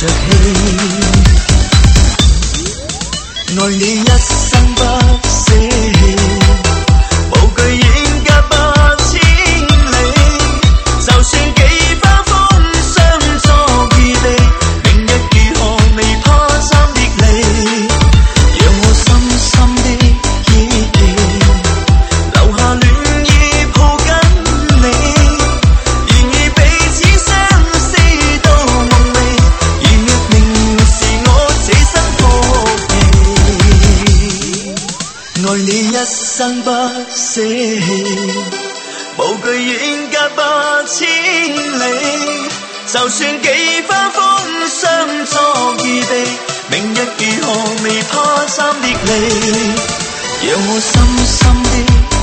着氣。愛你一生不捨棄，無懼遠隔百千里，就算幾番風霜作異地，明日如何未怕三別離，讓我深深的憶記，留下戀意抱緊你，然而彼此相思到夢寐，如若明是我這生福氣，愛你一生不捨棄，無懼遠隔百千里，就算幾番風霜作異地，明日如何未怕三別離，讓我深深的